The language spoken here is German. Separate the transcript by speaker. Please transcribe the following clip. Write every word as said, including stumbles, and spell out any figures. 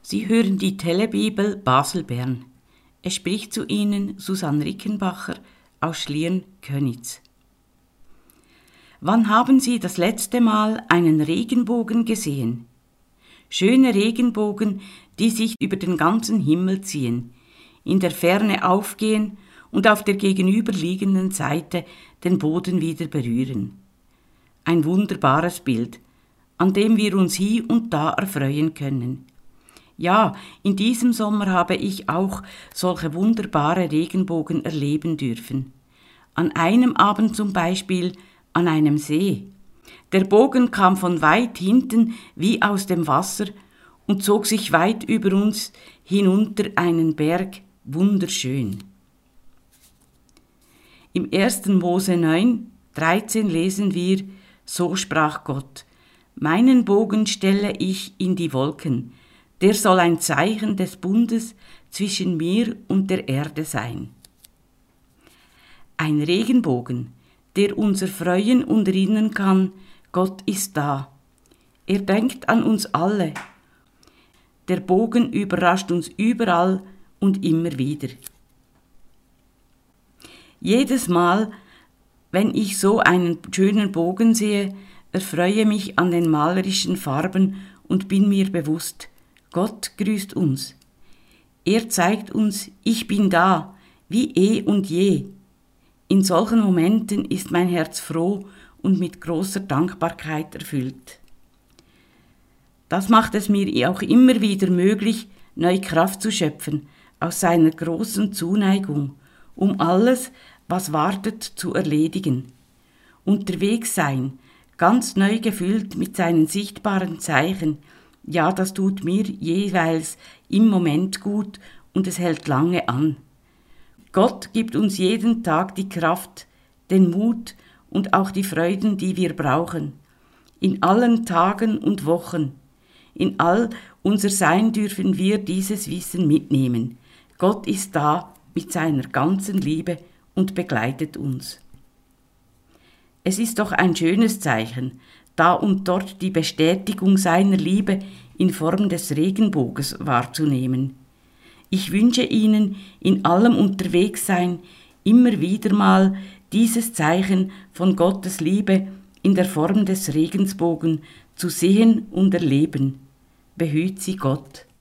Speaker 1: Sie hören die Telebibel Basel-Bern. Es spricht zu Ihnen Susanne Rickenbacher aus Schlieren-Könitz. Wann haben Sie das letzte Mal einen Regenbogen gesehen? Schöne Regenbogen, die sich über den ganzen Himmel ziehen, in der Ferne aufgehen und auf der gegenüberliegenden Seite den Boden wieder berühren. Ein wunderbares Bild, an dem wir uns hie und da erfreuen können. Ja, in diesem Sommer habe ich auch solche wunderbare Regenbogen erleben dürfen. An einem Abend zum Beispiel an einem See. Der Bogen kam von weit hinten wie aus dem Wasser und zog sich weit über uns hinunter einen Berg, wunderschön. Im ersten Mose neun, dreizehn lesen wir: So sprach Gott: Meinen Bogen stelle ich in die Wolken, der soll ein Zeichen des Bundes zwischen mir und der Erde sein. Ein Regenbogen, der unser Freuen und erinnern kann, Gott ist da. Er denkt an uns alle. Der Bogen überrascht uns überall und immer wieder. Jedes Mal, wenn ich so einen schönen Bogen sehe, erfreue mich an den malerischen Farben und bin mir bewusst: Gott grüßt uns. Er zeigt uns, ich bin da, wie eh und je. In solchen Momenten ist mein Herz froh und mit großer Dankbarkeit erfüllt. Das macht es mir auch immer wieder möglich, neue Kraft zu schöpfen aus seiner großen Zuneigung, um alles, was wartet, zu erledigen. Unterwegs sein, ganz neu gefüllt mit seinen sichtbaren Zeichen, ja, das tut mir jeweils im Moment gut und es hält lange an. Gott gibt uns jeden Tag die Kraft, den Mut und auch die Freuden, die wir brauchen. In allen Tagen und Wochen, in all unser Sein dürfen wir dieses Wissen mitnehmen. Gott ist da mit seiner ganzen Liebe und begleitet uns. Es ist doch ein schönes Zeichen, da und dort die Bestätigung seiner Liebe in Form des Regenbogens wahrzunehmen. Ich wünsche Ihnen in allem Unterwegssein immer wieder mal dieses Zeichen von Gottes Liebe in der Form des Regenbogens zu sehen und erleben. Behüt Sie Gott.